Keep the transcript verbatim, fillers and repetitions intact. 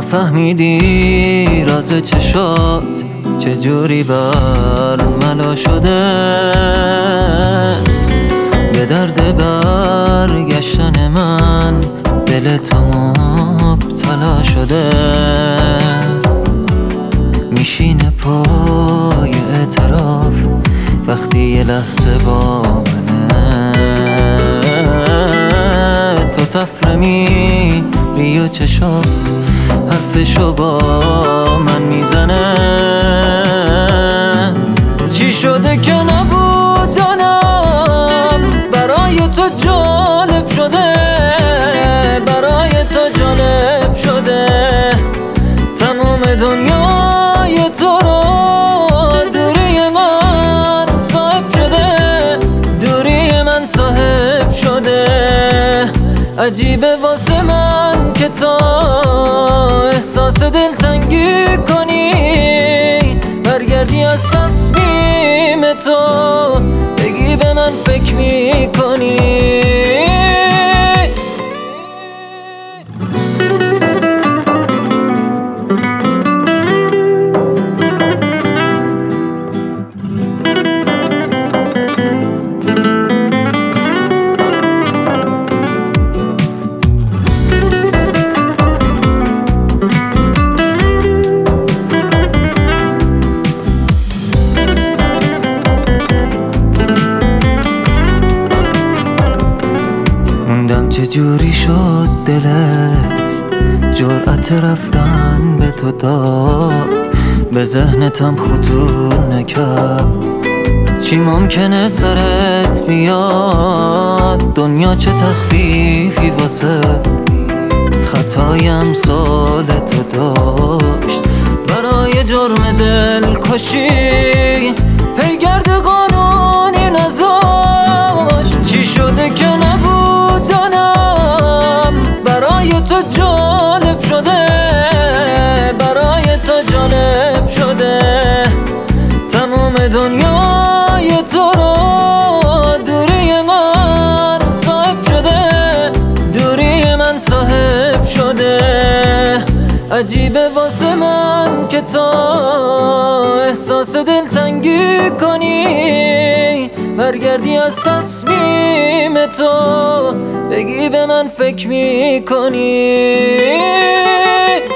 نفهمیدی راز چشات چجوری برملا شده، به درد برگشتن من دل تو مبتلا شده. میشینه پای اعتراف وقتی یه لحظه با منه، تو تفره میری و چشات حرفشو با من میزنه. چی شده که نبودنم برای تو جالب شده، برای تو جالب شده. تمام دنیای تو رو دوری من صاحب شده، دوری من صاحب شده. عجیبه واسه من که تو احساس دلتنگی کنی، برگردی از تصمیم تو بگی به من فکر میکنی. چجوری شد دلت جرأت رفتن به تو داد، به ذهنتم خطور نکرد. چی ممکنه سرت بیاد، دنیا چه تخفیفی واسه خطای امثال تو داشت. برای جرم دل کشی پیگرد قانونی نذاشت. چی شده که نبودنم برای تو جالب شده، برای تو جالب شده. تمام دنیای تو رو دوری من صاحب شده، دوری من صاحب شده. عجیبه واسه من که تو احساس دلتنگی کنی، برگردی از تصمیم تو بگی به من فکر میکنی.